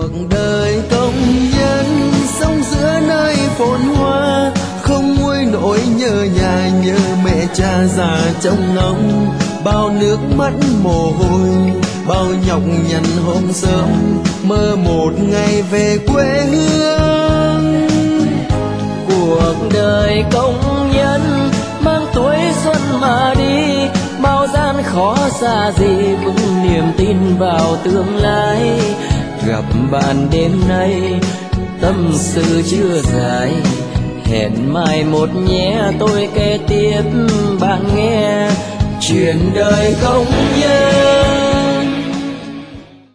Cuộc đời công nhân sống giữa nơi phồn hoa, không nguôi nỗi nhớ nhà nhớ mẹ cha già trông ngóng. Bao nước mắt mồ hôi, bao nhọc nhằn hôm sớm, mơ một ngày về quê hương. Cuộc đời công nhân mang tuổi xuân mà đi, bao gian khó xa gì vững niềm tin vào tương lai. Gặp bạn đêm nay tâm sự chưa dài, hẹn mai một nhé tôi kể tiếp bạn nghe chuyện đời công nhân.